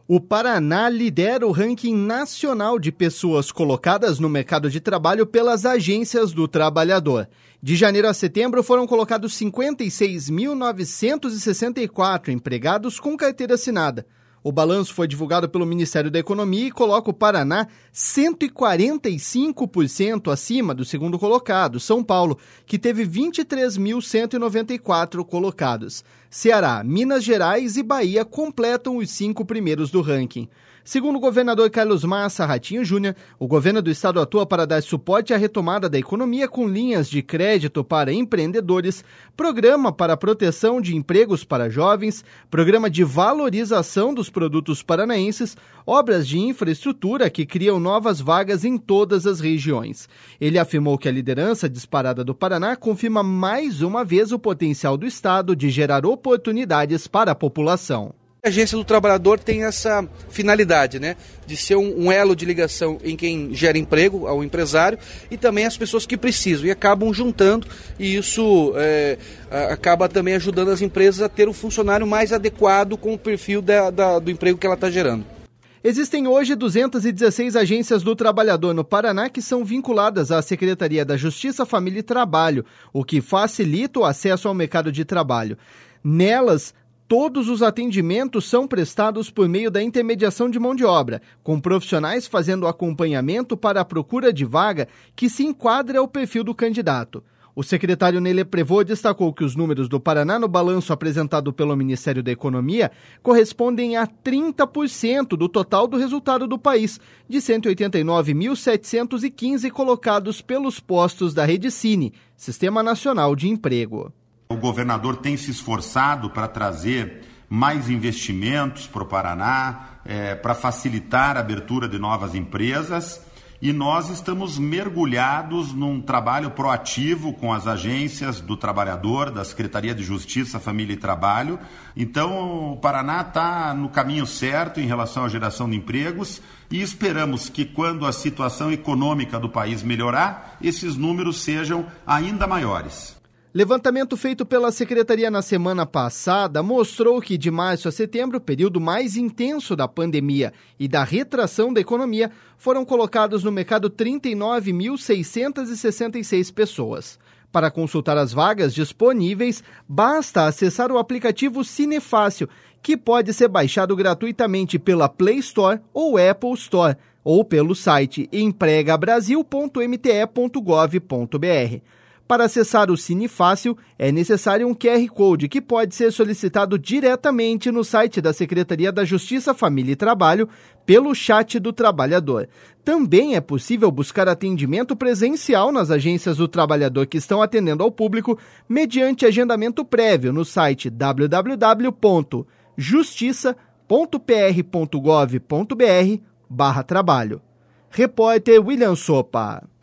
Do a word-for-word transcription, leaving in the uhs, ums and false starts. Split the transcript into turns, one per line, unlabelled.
O Paraná lidera o ranking nacional de pessoas colocadas no mercado de trabalho pelas agências do trabalhador. De janeiro a setembro foram colocados cinquenta e seis mil novecentos e sessenta e quatro empregados com carteira assinada. O balanço foi divulgado pelo Ministério da Economia e coloca o Paraná cento e quarenta e cinco por cento acima do segundo colocado, São Paulo, que teve vinte e três mil cento e noventa e quatro colocados. Ceará, Minas Gerais e Bahia completam os cinco primeiros do ranking. Segundo o governador Carlos Massa Ratinho Júnior, o governo do estado atua para dar suporte à retomada da economia com linhas de crédito para empreendedores, programa para proteção de empregos para jovens, programa de valorização dos produtos paranaenses, obras de infraestrutura que criam novas vagas em todas as regiões. Ele afirmou que a liderança disparada do Paraná confirma mais uma vez o potencial do estado de gerar oportunidades para a população.
A Agência do Trabalhador tem essa finalidade, né, de ser um, um elo de ligação em quem gera emprego, ao empresário, e também as pessoas que precisam, e acabam juntando, e isso é, acaba também ajudando as empresas a ter um funcionário mais adequado com o perfil da, da, do emprego que ela está gerando.
Existem hoje duzentas e dezesseis agências do trabalhador no Paraná que são vinculadas à Secretaria da Justiça, Família e Trabalho, o que facilita o acesso ao mercado de trabalho. Nelas, todos os atendimentos são prestados por meio da intermediação de mão de obra, com profissionais fazendo acompanhamento para a procura de vaga que se enquadra ao perfil do candidato. O secretário Nele Prevô destacou que os números do Paraná no balanço apresentado pelo Ministério da Economia correspondem a trinta por cento do total do resultado do país, de cento e oitenta e nove mil setecentos e quinze colocados pelos postos da Rede Cine, Sistema Nacional de Emprego.
O governador tem se esforçado para trazer mais investimentos para o Paraná, é, para facilitar a abertura de novas empresas, e nós estamos mergulhados num trabalho proativo com as agências do trabalhador, da Secretaria de Justiça, Família e Trabalho. Então, o Paraná está no caminho certo em relação à geração de empregos e esperamos que, quando a situação econômica do país melhorar, esses números sejam ainda maiores.
Levantamento feito pela Secretaria na semana passada mostrou que de março a setembro, período mais intenso da pandemia e da retração da economia, foram colocados no mercado trinta e nove mil seiscentos e sessenta e seis pessoas. Para consultar as vagas disponíveis, basta acessar o aplicativo Cinefácil, que pode ser baixado gratuitamente pela Play Store ou Apple Store, ou pelo site emprega brasil ponto m t e ponto gov ponto b r. Para acessar o Cine Fácil, é necessário um Q R Code que pode ser solicitado diretamente no site da Secretaria da Justiça, Família e Trabalho, pelo chat do trabalhador. Também é possível buscar atendimento presencial nas agências do trabalhador que estão atendendo ao público, mediante agendamento prévio no site w w w ponto justiça ponto p r ponto gov ponto b r barra trabalho. Repórter William Sopa.